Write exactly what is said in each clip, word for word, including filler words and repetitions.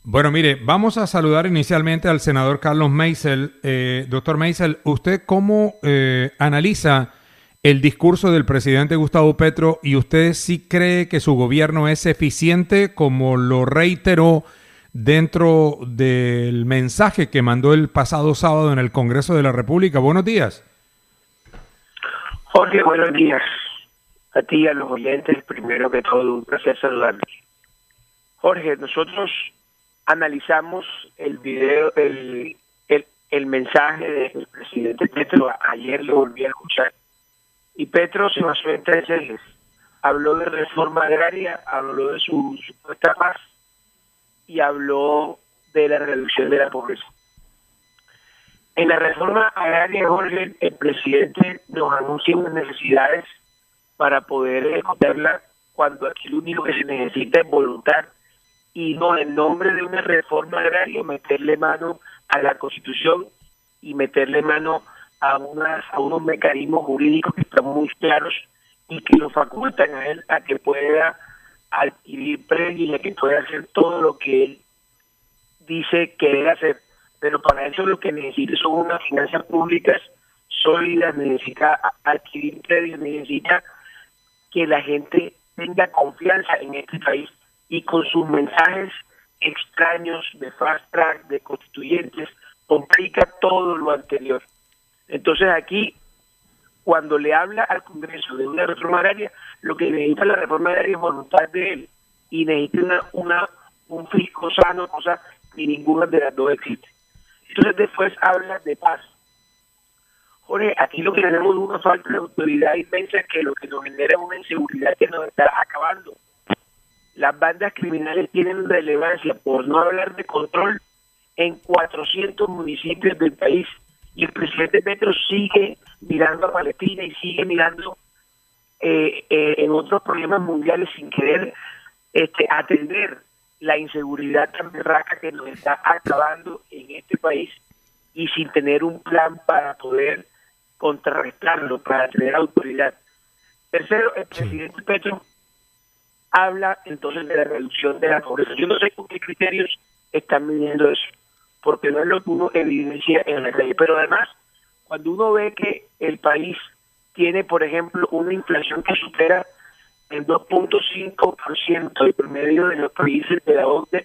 Bueno, mire, vamos a saludar inicialmente al senador Carlos Maysel. Eh, doctor Maysel, ¿usted cómo eh, analiza el discurso del presidente Gustavo Petro y usted sí cree que su gobierno es eficiente como lo reiteró dentro del mensaje que mandó el pasado sábado en el Congreso de la República? Buenos días. Jorge, buenos días. A ti y a los oyentes, primero que todo, un placer saludarlos. Jorge, nosotros analizamos el video, el, el, el mensaje del presidente Petro. Ayer lo volví a escuchar. Y Petro se basó en tres ejes. Habló de reforma agraria, habló de su supuesta paz y habló de la reducción de la pobreza. En la reforma agraria, Jorge, el presidente nos anuncia unas necesidades para poder ejecutarla, cuando aquí lo único que se necesita es voluntad y no en nombre de una reforma agraria meterle mano a la Constitución y meterle mano a unas a unos mecanismos jurídicos que están muy claros y que lo facultan a él a que pueda adquirir predios y a que pueda hacer todo lo que él dice que debe hacer. Pero para eso lo que necesita son unas finanzas públicas sólidas, necesita adquirir predios, necesita que la gente tenga confianza en este país, y con sus mensajes extraños de fast track, de constituyentes, complica todo lo anterior. Entonces aquí, cuando le habla al Congreso de una reforma agraria, lo que necesita la reforma agraria es voluntad de él, y necesita una, una un fisco sano, cosa que ninguna de las dos existe. Entonces después habla de paz. Jorge, aquí lo que tenemos es una falta de autoridad inmensa, que lo que nos genera es una inseguridad que nos está acabando. Las bandas criminales tienen relevancia, por no hablar de control, en cuatrocientos municipios del país, y el presidente Petro sigue mirando a Palestina y sigue mirando eh, eh, en otros problemas mundiales sin querer este, atender la inseguridad tan berraca que nos está acabando en este país, y sin tener un plan para poder contrarrestarlo, para tener autoridad. Tercero, el presidente sí. Petro habla entonces de la reducción de la pobreza. Yo no sé con qué criterios están midiendo eso, porque no es lo que uno evidencia en la calle. Pero además, cuando uno ve que el país tiene, por ejemplo, una inflación que supera el dos punto cinco por ciento el promedio de los países de la O C D E,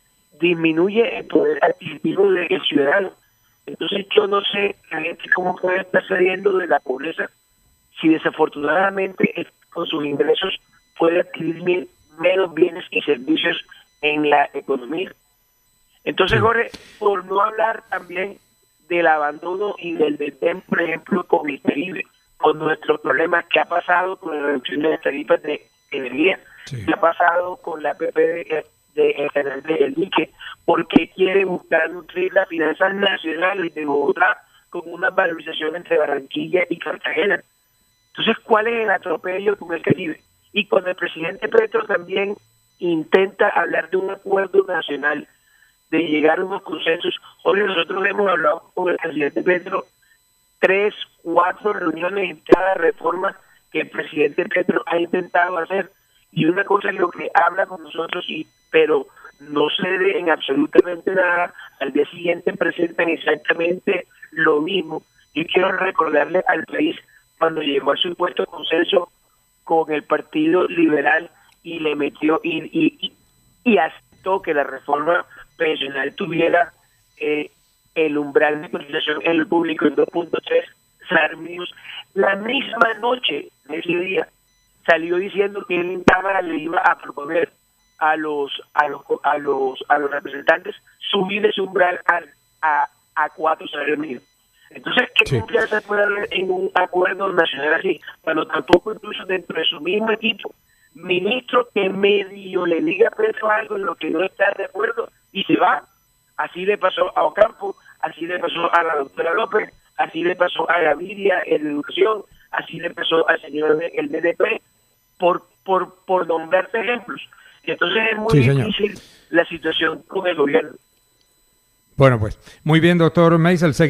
disminuye el poder adquisitivo del ciudadano. Entonces yo no sé la gente cómo puede estar saliendo de la pobreza si desafortunadamente con sus ingresos puede adquirir menos bienes y servicios en la economía. Entonces, Jorge, por no hablar también del abandono y del desdén, por ejemplo, con el Caribe, con nuestros problemas, que ha pasado con la reducción de las tarifas de energía, sí. que ha pasado con la P P de, de, el canal de El Dique, porque quiere buscar nutrir las finanzas nacionales de Bogotá con una valorización entre Barranquilla y Cartagena. Entonces, ¿cuál es el atropello con el Caribe? Y cuando el presidente Petro también intenta hablar de un acuerdo nacional, de llegar a unos consensos. Hoy nosotros hemos hablado con el presidente Petro tres, cuatro reuniones en cada reforma que el presidente Petro ha intentado hacer. Y una cosa es lo que habla con nosotros, y pero no cede en absolutamente nada. Al día siguiente presentan exactamente lo mismo. Yo quiero recordarle al país cuando llegó a su supuesto consenso con el Partido Liberal y le metió y, y, y, y aceptó que la reforma pensional tuviera eh, el umbral de cotización en el público en dos punto tres salarios mínimos. La misma noche de ese día salió diciendo que él en Cámara le iba a proponer a los a los a los a los representantes subir ese umbral a a, a cuatro salarios mínimos. Entonces, ¿qué sí. confianza puede haber en un acuerdo nacional así? Cuando tampoco, incluso dentro de su mismo equipo, ministro que medio le diga a Petro algo en lo que no está de acuerdo y se va. Así le pasó a Ocampo, así le pasó a la doctora López, así le pasó a Gaviria en educación, así le pasó al señor el D D P, por por por nombrarte ejemplos. Entonces es muy sí, difícil señor. La situación con el gobierno. Bueno, pues, muy bien, doctor Maysel.